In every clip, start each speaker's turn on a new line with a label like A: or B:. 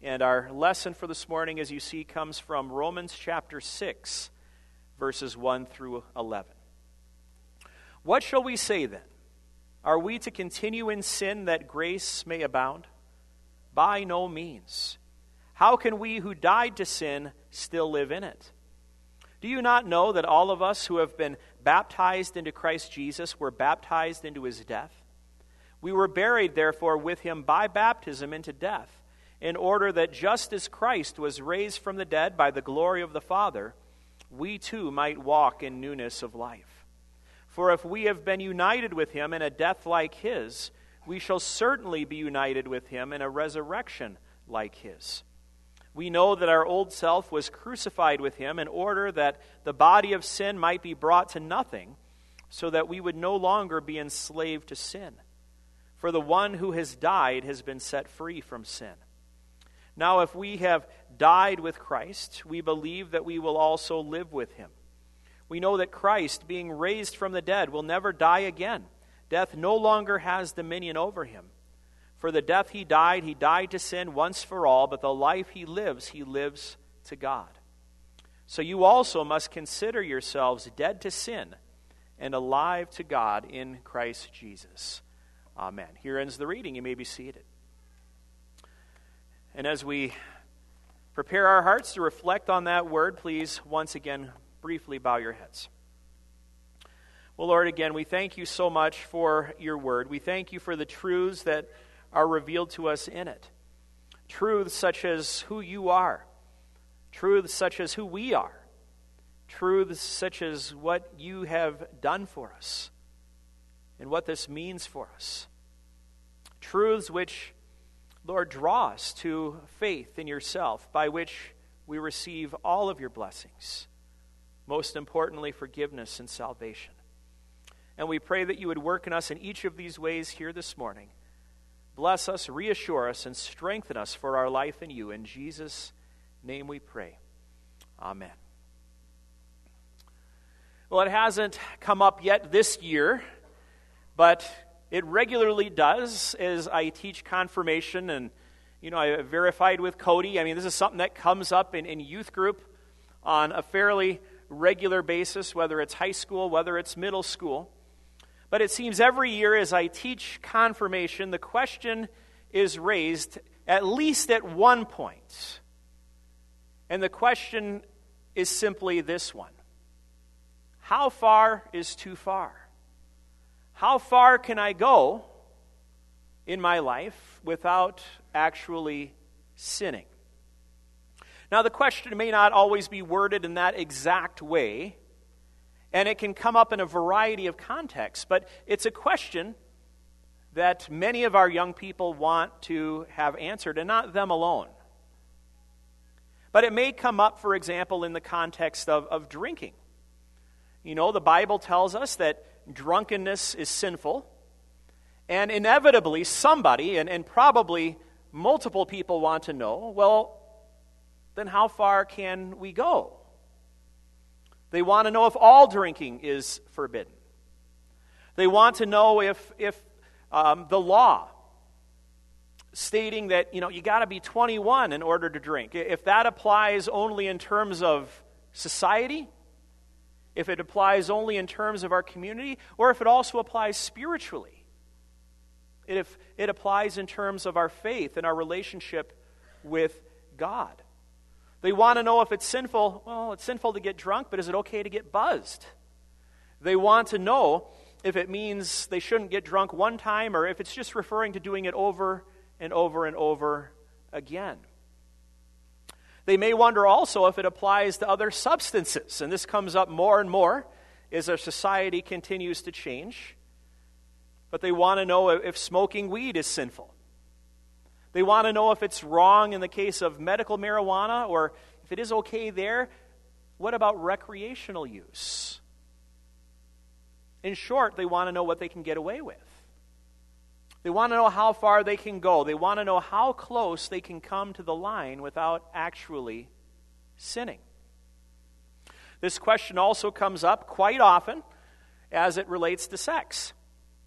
A: And our lesson for this morning, as you see, comes from Romans chapter 6, verses 1 through 11. What shall we say then? Are we to continue in sin that grace may abound? By no means. How can we who died to sin still live in it? Do you not know that all of us who have been baptized into Christ Jesus were baptized into his death? We were buried, therefore, with him by baptism into death, in order that just as Christ was raised from the dead by the glory of the Father, we too might walk in newness of life. For if we have been united with him in a death like his, we shall certainly be united with him in a resurrection like his. We know that our old self was crucified with him in order that the body of sin might be brought to nothing, so that we would no longer be enslaved to sin. For the one who has died has been set free from sin. Now, if we have died with Christ, we believe that we will also live with him. We know that Christ, being raised from the dead, will never die again. Death no longer has dominion over him. For the death he died to sin once for all, but the life he lives to God. So you also must consider yourselves dead to sin and alive to God in Christ Jesus. Amen. Here ends the reading. You may be seated. And as we prepare our hearts to reflect on that word, please once again briefly bow your heads. Well, Lord, again, we thank you so much for your word. We thank you for the truths that are revealed to us in it. Truths such as who you are. Truths such as who we are. Truths such as what you have done for us and what this means for us. Truths which, Lord, draw us to faith in yourself, by which we receive all of your blessings, most importantly, forgiveness and salvation. And we pray that you would work in us in each of these ways here this morning. Bless us, reassure us, and strengthen us for our life in you. In Jesus' name we pray. Amen. Well, it hasn't come up yet this year, but it regularly does as I teach confirmation, and I verified with Cody. This is something that comes up in youth group on a fairly regular basis, whether it's high school, whether it's middle school. But it seems every year as I teach confirmation, the question is raised at least at one point. And the question is simply this one: how far is too far? How far can I go in my life without actually sinning? Now, the question may not always be worded in that exact way, and it can come up in a variety of contexts, but it's a question that many of our young people want to have answered, and not them alone. But it may come up, for example, in the context of drinking. The Bible tells us that drunkenness is sinful, and inevitably somebody, and probably multiple people, want to know, well, then how far can we go? They want to know if all drinking is forbidden. They want to know if the law stating that you got to be 21 in order to drink, if that applies only in terms of society, if it applies only in terms of our community, or if it also applies spiritually. If it applies in terms of our faith and our relationship with God. They want to know if it's sinful. Well, it's sinful to get drunk, but is it okay to get buzzed? They want to know if it means they shouldn't get drunk one time, or if it's just referring to doing it over and over and over again. They may wonder also if it applies to other substances, and this comes up more and more as our society continues to change. But they want to know if smoking weed is sinful. They want to know if it's wrong in the case of medical marijuana, or if it is okay there, what about recreational use? In short, they want to know what they can get away with. They want to know how far they can go. They want to know how close they can come to the line without actually sinning. This question also comes up quite often as it relates to sex.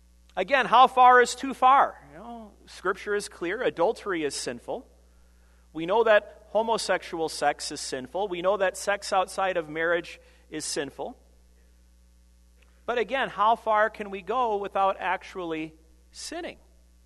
A: Again, how far is too far? Scripture is clear. Adultery is sinful. We know that homosexual sex is sinful. We know that sex outside of marriage is sinful. But again, how far can we go without actually sinning?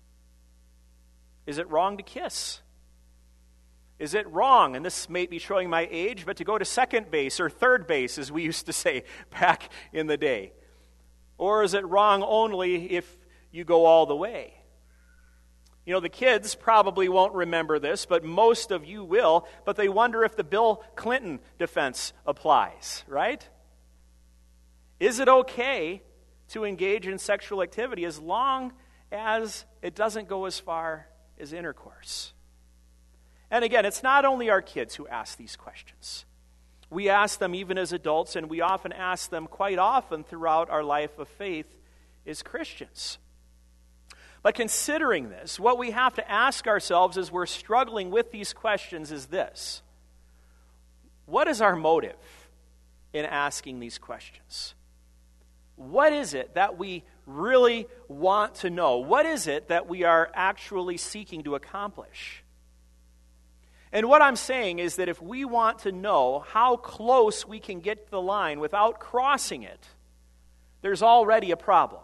A: Is it wrong to kiss? Is it wrong, and this may be showing my age, but to go to second base or third base, as we used to say back in the day? Or is it wrong only if you go all the way? You know, the kids probably won't remember this, but most of you will, but they wonder if the Bill Clinton defense applies, right? Is it okay to engage in sexual activity as long as it doesn't go as far as intercourse? And again, it's not only our kids who ask these questions. We ask them even as adults, and we often ask them quite often throughout our life of faith as Christians. But considering this, what we have to ask ourselves as we're struggling with these questions is this: what is our motive in asking these questions? What is it that we really want to know? What is it that we are actually seeking to accomplish? And what I'm saying is that if we want to know how close we can get to the line without crossing it, there's already a problem.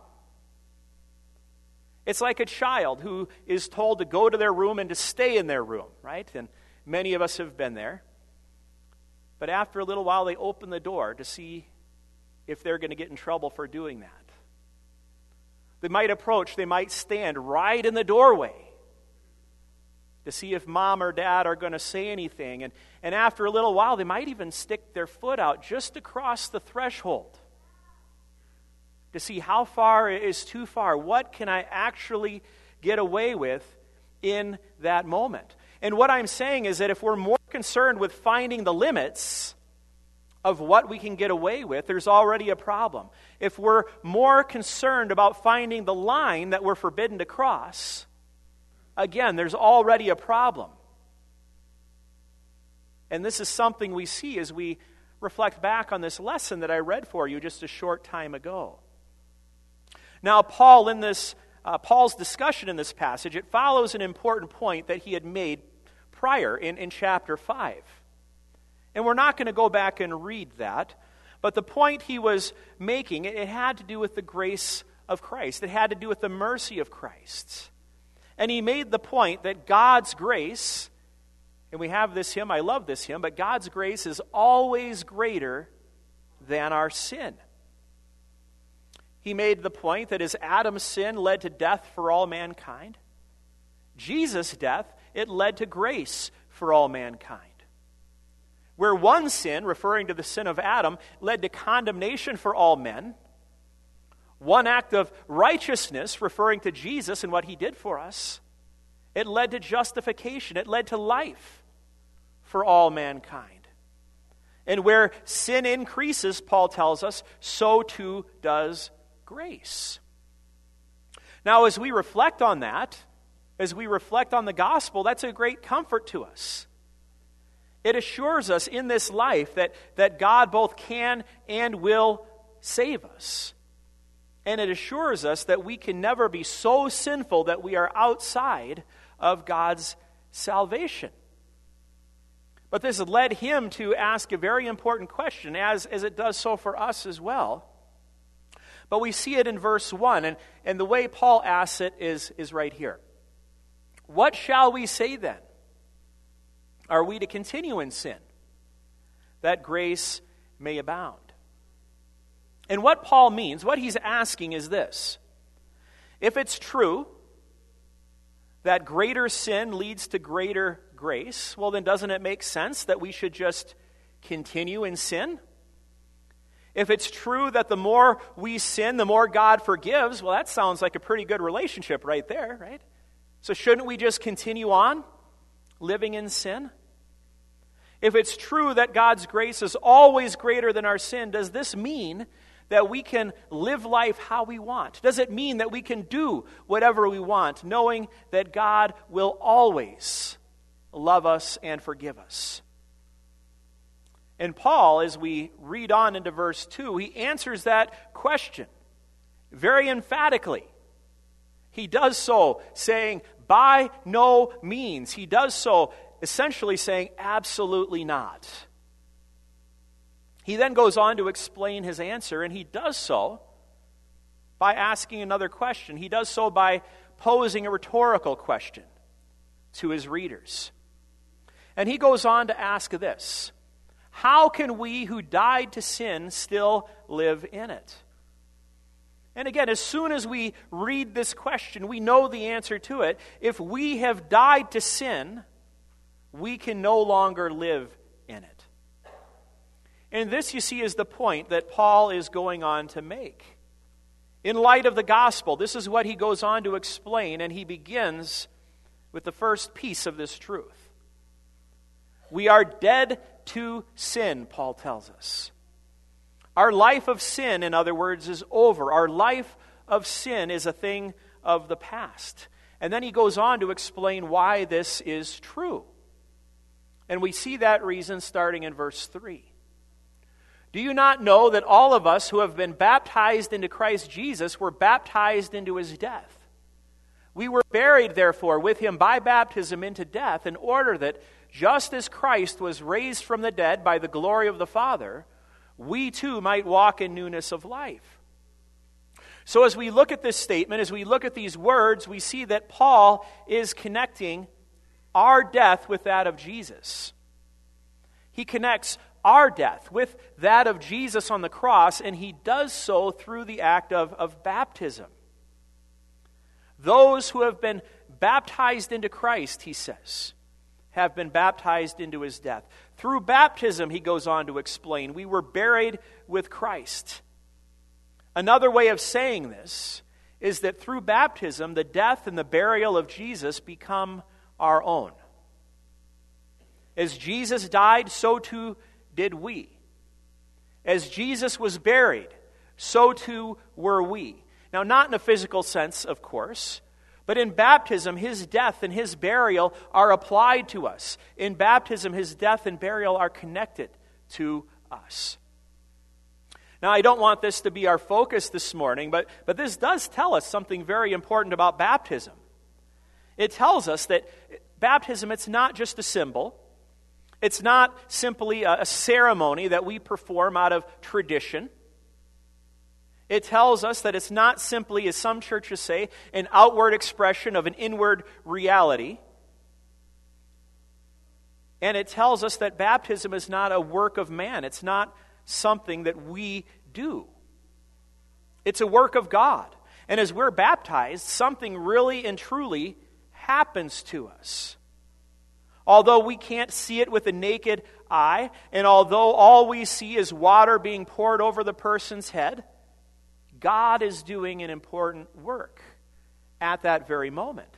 A: It's like a child who is told to go to their room and to stay in their room, right? And many of us have been there. But after a little while, they open the door to see if they're going to get in trouble for doing that. They might stand right in the doorway to see if mom or dad are going to say anything. And after a little while, they might even stick their foot out just across the threshold to see how far is too far. What can I actually get away with in that moment? And what I'm saying is that if we're more concerned with finding the limits of what we can get away with, there's already a problem. If we're more concerned about finding the line that we're forbidden to cross, again, there's already a problem. And this is something we see as we reflect back on this lesson that I read for you just a short time ago. Now, Paul's discussion in this passage, it follows an important point that he had made prior in chapter 5. And we're not going to go back and read that, but the point he was making, it had to do with the grace of Christ. It had to do with the mercy of Christ. And he made the point that God's grace, and we have this hymn, I love this hymn, but God's grace is always greater than our sin. He made the point that as Adam's sin led to death for all mankind, Jesus' death, it led to grace for all mankind. Where one sin, referring to the sin of Adam, led to condemnation for all men, one act of righteousness, referring to Jesus and what he did for us, it led to justification. It led to life for all mankind. And where sin increases, Paul tells us, so too does grace. Now, as we reflect on that, as we reflect on the gospel, that's a great comfort to us. It assures us in this life that God both can and will save us. And it assures us that we can never be so sinful that we are outside of God's salvation. But this led him to ask a very important question, as it does so for us as well. But we see it in verse 1, and the way Paul asks it is right here. What shall we say then? Are we to continue in sin, that grace may abound? And what Paul means, what he's asking is this. If it's true that greater sin leads to greater grace, well then doesn't it make sense that we should just continue in sin? If it's true that the more we sin, the more God forgives, well that sounds like a pretty good relationship right there, right? So shouldn't we just continue on living in sin? If it's true that God's grace is always greater than our sin, does this mean that we can live life how we want? Does it mean that we can do whatever we want, knowing that God will always love us and forgive us? And Paul, as we read on into verse 2, he answers that question very emphatically. He does so saying, by no means. He does so essentially saying, absolutely not. He then goes on to explain his answer, and he does so by asking another question. He does so by posing a rhetorical question to his readers. And he goes on to ask this: how can we who died to sin still live in it? And again, as soon as we read this question, we know the answer to it. If we have died to sin, we can no longer live in it. And this, you see, is the point that Paul is going on to make. In light of the gospel, this is what he goes on to explain, and he begins with the first piece of this truth. We are dead to sin, Paul tells us. Our life of sin, in other words, is over. Our life of sin is a thing of the past. And then he goes on to explain why this is true. And we see that reason starting in verse 3. Do you not know that all of us who have been baptized into Christ Jesus were baptized into his death? We were buried, therefore, with him by baptism into death, in order that, just as Christ was raised from the dead by the glory of the Father, we too might walk in newness of life. So as we look at this statement, as we look at these words, we see that Paul is connecting our death with that of Jesus. He connects our death with that of Jesus on the cross, and he does so through the act of baptism. Those who have been baptized into Christ, he says, have been baptized into his death. Through baptism, he goes on to explain, we were buried with Christ. Another way of saying this is that through baptism, the death and the burial of Jesus become our own. As Jesus died, so too did we. As Jesus was buried, so too were we. Now, not in a physical sense, of course, but in baptism, his death and his burial are applied to us. In baptism, his death and burial are connected to us. Now, I don't want this to be our focus this morning, but this does tell us something very important about baptism. It tells us that baptism, it's not just a symbol. It's not simply a ceremony that we perform out of tradition. It tells us that it's not simply, as some churches say, an outward expression of an inward reality. And it tells us that baptism is not a work of man. It's not something that we do. It's a work of God. And as we're baptized, something really and truly happens to us. Although we can't see it with the naked eye, and although all we see is water being poured over the person's head, God is doing an important work at that very moment.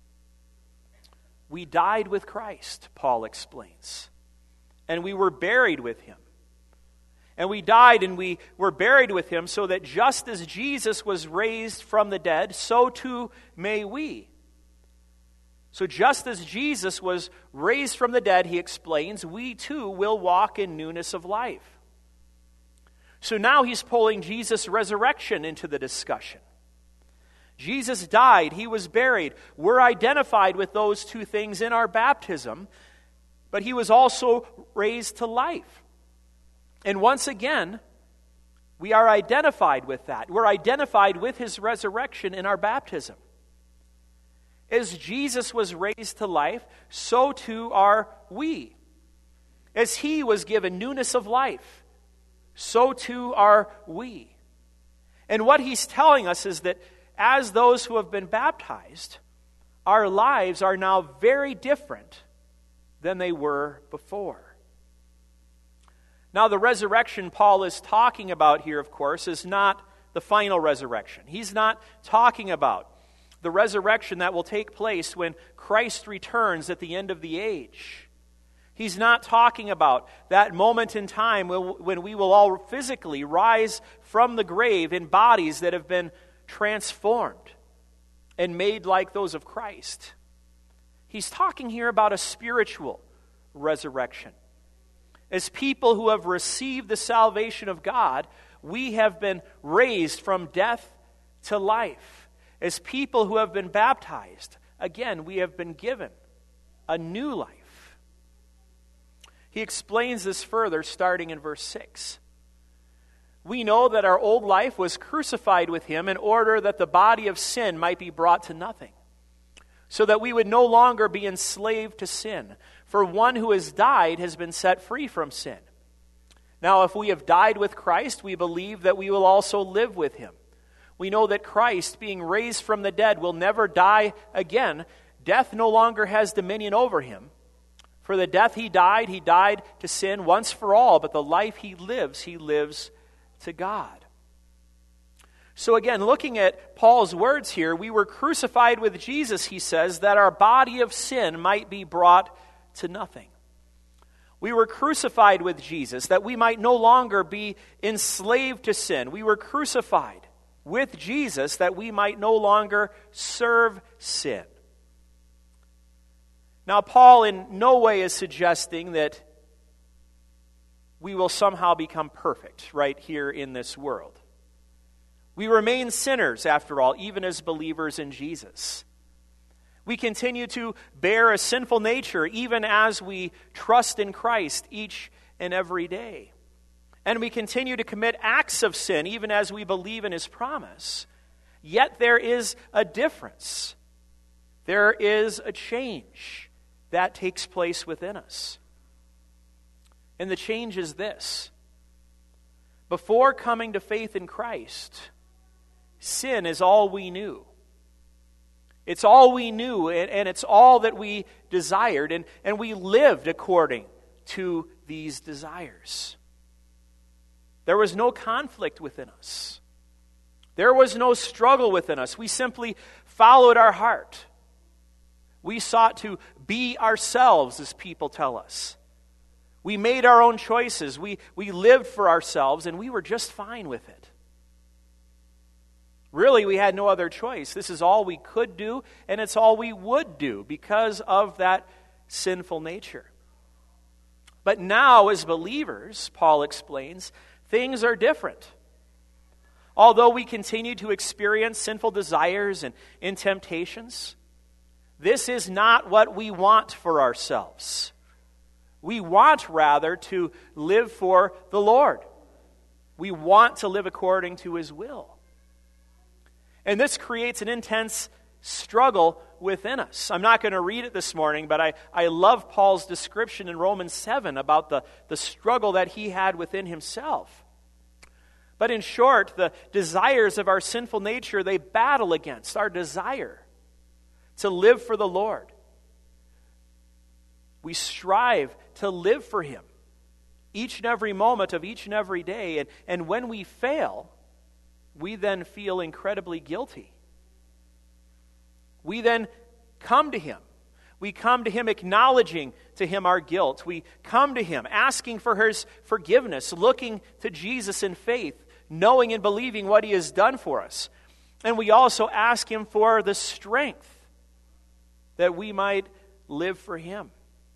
A: We died with Christ, Paul explains, and we were buried with him. And we died and we were buried with him so that just as Jesus was raised from the dead, so too may we. So just as Jesus was raised from the dead, he explains, we too will walk in newness of life. So now he's pulling Jesus' resurrection into the discussion. Jesus died, he was buried. We're identified with those two things in our baptism, but he was also raised to life. And once again, we are identified with that. We're identified with his resurrection in our baptism. As Jesus was raised to life, so too are we. As he was given newness of life, so too are we. And what he's telling us is that as those who have been baptized, our lives are now very different than they were before. Now, the resurrection Paul is talking about here, of course, is not the final resurrection. He's not talking about the resurrection that will take place when Christ returns at the end of the age. He's not talking about that moment in time when we will all physically rise from the grave in bodies that have been transformed and made like those of Christ. He's talking here about a spiritual resurrection. As people who have received the salvation of God, we have been raised from death to life. As people who have been baptized, again, we have been given a new life. He explains this further starting in verse 6. We know that our old life was crucified with him in order that the body of sin might be brought to nothing, so that we would no longer be enslaved to sin. For one who has died has been set free from sin. Now, if we have died with Christ, we believe that we will also live with him. We know that Christ, being raised from the dead, will never die again. Death no longer has dominion over him. For the death he died to sin once for all, but the life he lives to God. So again, looking at Paul's words here, we were crucified with Jesus, he says, that our body of sin might be brought to nothing. We were crucified with Jesus that we might no longer be enslaved to sin. We were crucified with Jesus that we might no longer serve sin. Now, Paul in no way is suggesting that we will somehow become perfect right here in this world. We remain sinners, after all, even as believers in Jesus. We continue to bear a sinful nature even as we trust in Christ each and every day. And we continue to commit acts of sin even as we believe in his promise. Yet there is a difference. There is a change that takes place within us. And the change is this. Before coming to faith in Christ, sin is all we knew. It's all we knew, and it's all that we desired, and we lived according to these desires. There was no conflict within us. There was no struggle within us. We simply followed our heart. We sought to be ourselves, as people tell us. We made our own choices. We lived for ourselves, and we were just fine with it. Really, we had no other choice. This is all we could do, and it's all we would do because of that sinful nature. But now, as believers, Paul explains, things are different. Although we continue to experience sinful desires and temptations, this is not what we want for ourselves. We want, rather, to live for the Lord. We want to live according to his will. And this creates an intense struggle within us. I'm not going to read it this morning, but I love Paul's description in Romans 7 about the struggle that he had within himself. But in short, the desires of our sinful nature, they battle against our desire to live for the Lord. We strive to live for him each and every moment of each and every day. And when we fail, we then feel incredibly guilty. We then come to him. We come to him acknowledging to him our guilt. We come to him asking for his forgiveness, looking to Jesus in faith, knowing and believing what he has done for us. And we also ask him for the strength that we might live for him.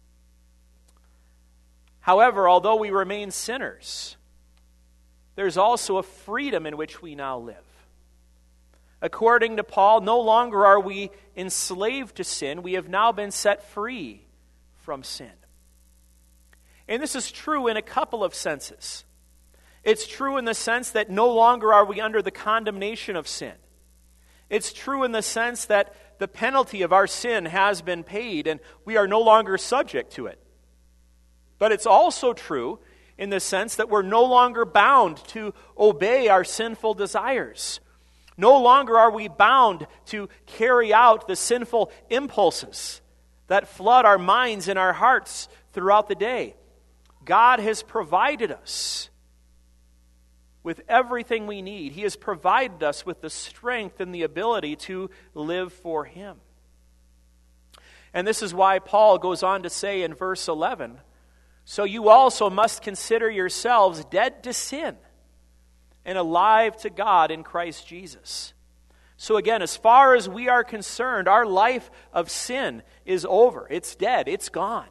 A: However, although we remain sinners, there's also a freedom in which we now live. According to Paul, no longer are we enslaved to sin. We have now been set free from sin. And this is true in a couple of senses. It's true in the sense that no longer are we under the condemnation of sin. It's true in the sense that the penalty of our sin has been paid and we are no longer subject to it. But it's also true in the sense that we're no longer bound to obey our sinful desires. No longer are we bound to carry out the sinful impulses that flood our minds and our hearts throughout the day. God has provided us with everything we need. He has provided us with the strength and the ability to live for him. And this is why Paul goes on to say in verse 11, "So you also must consider yourselves dead to sin and alive to God in Christ Jesus." So again, as far as we are concerned, our life of sin is over. It's dead. It's gone.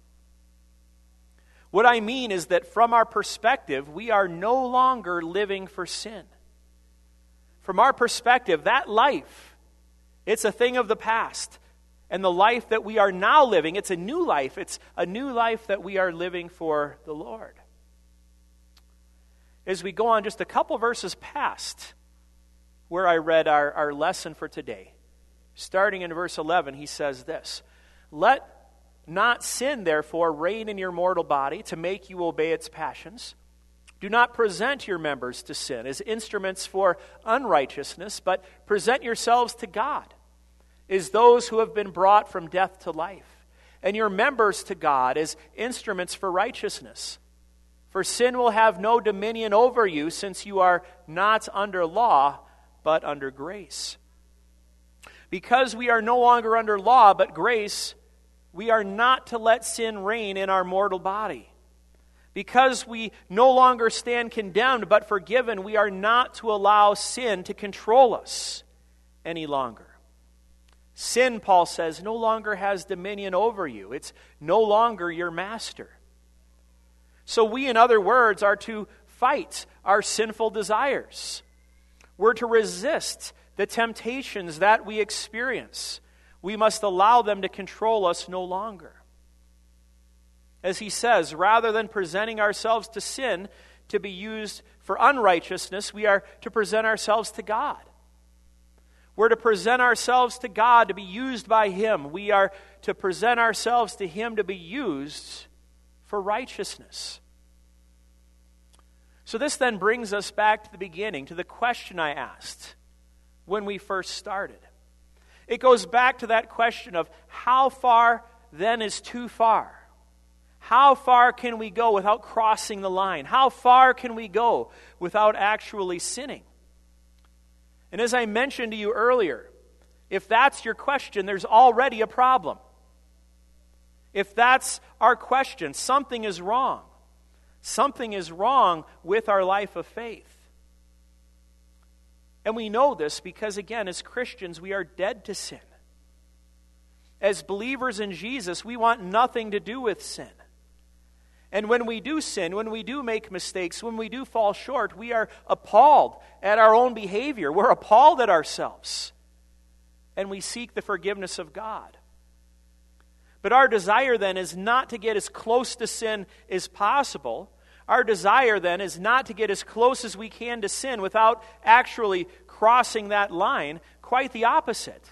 A: What I mean is that from our perspective, we are no longer living for sin. From our perspective, that life, it's a thing of the past. And the life that we are now living, it's a new life. It's a new life that we are living for the Lord. As we go on just a couple verses past where I read our lesson for today, starting in verse 11, he says this, "Let not sin, therefore, reign in your mortal body to make you obey its passions. Do not present your members to sin as instruments for unrighteousness, but present yourselves to God as those who have been brought from death to life, and your members to God as instruments for righteousness. For sin will have no dominion over you, since you are not under law, but under grace. Because we are no longer under law, but grace, we are not to let sin reign in our mortal body. Because we no longer stand condemned, but forgiven, we are not to allow sin to control us any longer. Sin," Paul says, "no longer has dominion over you. It's no longer your master." So we, in other words, are to fight our sinful desires. We're to resist the temptations that we experience. We must allow them to control us no longer. As he says, rather than presenting ourselves to sin to be used for unrighteousness, we are to present ourselves to God. We're to present ourselves to God to be used by Him. We are to present ourselves to Him to be used for righteousness. So this then brings us back to the beginning, to the question I asked when we first started. It goes back to that question of how far then is too far? How far can we go without crossing the line? How far can we go without actually sinning? And as I mentioned to you earlier, if that's your question, there's already a problem. If that's our question, something is wrong. Something is wrong with our life of faith. And we know this because, again, as Christians, we are dead to sin. As believers in Jesus, we want nothing to do with sin. And when we do sin, when we do make mistakes, when we do fall short, we are appalled at our own behavior. We're appalled at ourselves. And we seek the forgiveness of God. But our desire then is not to get as close to sin as possible. Our desire then is not to get as close as we can to sin without actually crossing that line. Quite the opposite.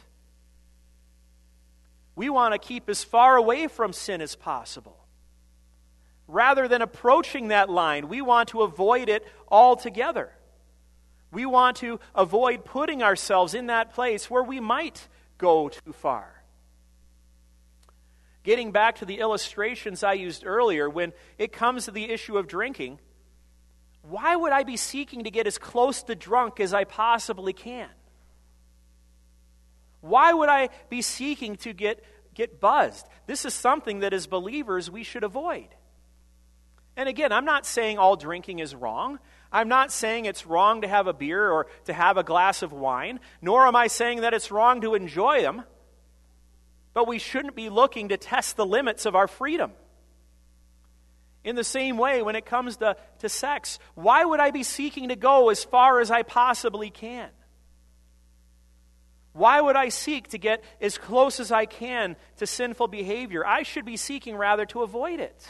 A: We want to keep as far away from sin as possible. Rather than approaching that line, we want to avoid it altogether. We want to avoid putting ourselves in that place where we might go too far. Getting back to the illustrations I used earlier, when it comes to the issue of drinking, why would I be seeking to get as close to drunk as I possibly can? Why would I be seeking to get buzzed? This is something that as believers we should avoid. And again, I'm not saying all drinking is wrong. I'm not saying it's wrong to have a beer or to have a glass of wine, nor am I saying that it's wrong to enjoy them. But we shouldn't be looking to test the limits of our freedom. In the same way, when it comes to sex, why would I be seeking to go as far as I possibly can? Why would I seek to get as close as I can to sinful behavior? I should be seeking rather to avoid it.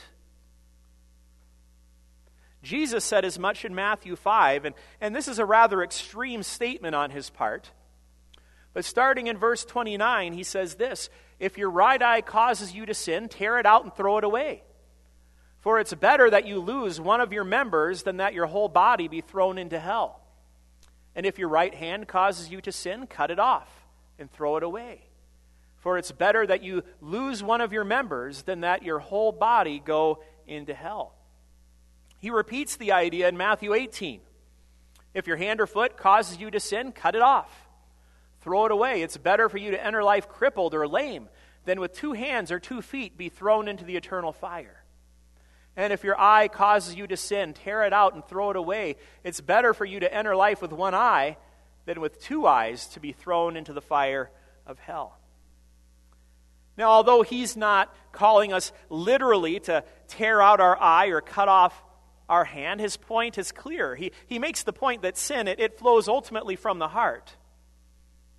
A: Jesus said as much in Matthew 5, and this is a rather extreme statement on his part. But starting in verse 29, he says this, "If your right eye causes you to sin, tear it out and throw it away. For it's better that you lose one of your members than that your whole body be thrown into hell. And if your right hand causes you to sin, cut it off and throw it away. For it's better that you lose one of your members than that your whole body go into hell." He repeats the idea in Matthew 18. "If your hand or foot causes you to sin, cut it off. Throw it away. It's better for you to enter life crippled or lame than with 2 hands or 2 feet be thrown into the eternal fire. And if your eye causes you to sin, tear it out and throw it away. It's better for you to enter life with 1 eye than with 2 eyes to be thrown into the fire of hell." Now, although he's not calling us literally to tear out our eye or cut off our hand, his point is clear. He makes the point that sin, it flows ultimately from the heart.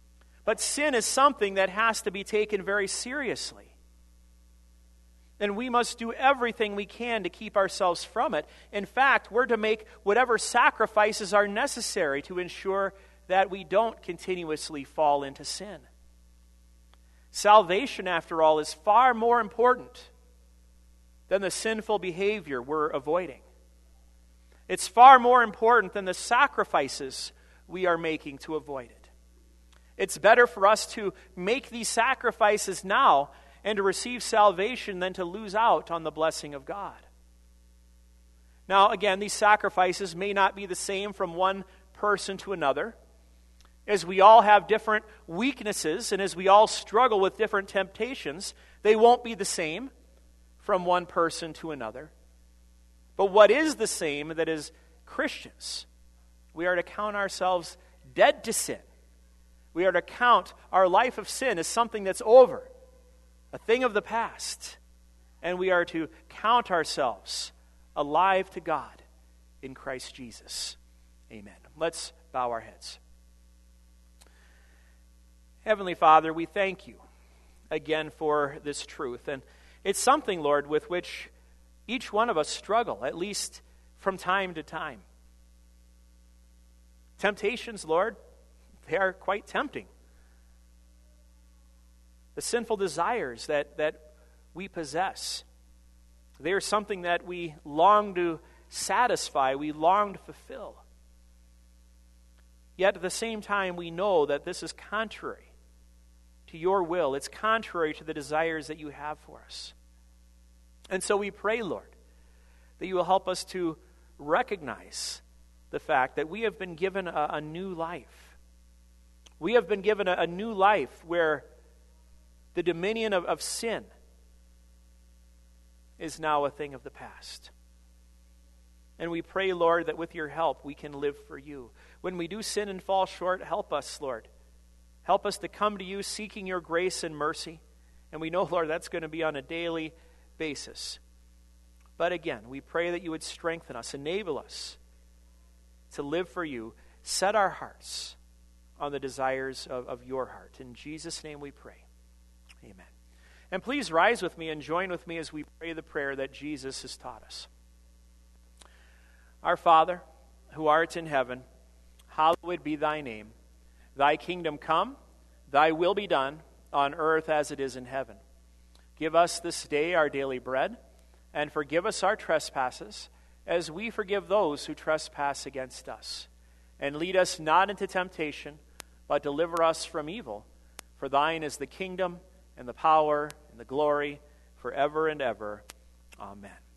A: But sin is something that has to be taken very seriously. And we must do everything we can to keep ourselves from it. In fact, we're to make whatever sacrifices are necessary to ensure that we don't continuously fall into sin. Salvation, after all, is far more important than the sinful behavior we're avoiding. It's far more important than the sacrifices we are making to avoid it. It's better for us to make these sacrifices now and to receive salvation than to lose out on the blessing of God. Now, again, these sacrifices may not be the same from one person to another. As we all have different weaknesses and as we all struggle with different temptations, they won't be the same from one person to another. But what is the same, that is Christians, we are to count ourselves dead to sin. We are to count our life of sin as something that's over, a thing of the past. And we are to count ourselves alive to God in Christ Jesus. Amen. Let's bow our heads. Heavenly Father, we thank you again for this truth. And it's something, Lord, with which each one of us struggle, at least from time to time. Temptations, Lord, they are quite tempting. The sinful desires that we possess, they are something that we long to satisfy, we long to fulfill. Yet at the same time, we know that this is contrary to your will. It's contrary to the desires that you have for us. And so we pray, Lord, that you will help us to recognize the fact that we have been given a new life. We have been given a new life where the dominion of sin is now a thing of the past. And we pray, Lord, that with your help we can live for you. When we do sin and fall short, help us, Lord. Help us to come to you seeking your grace and mercy. And we know, Lord, that's going to be on a daily basis. But again, we pray that you would strengthen us, enable us to live for you. Set our hearts on the desires of your heart. In Jesus' name we pray. Amen. And please rise with me and join with me as we pray the prayer that Jesus has taught us. Our Father, who art in heaven, hallowed be thy name. Thy kingdom come, thy will be done, on earth as it is in heaven. Give us this day our daily bread, and forgive us our trespasses, as we forgive those who trespass against us. And lead us not into temptation, but deliver us from evil. For thine is the kingdom, and the power, and the glory, forever and ever. Amen.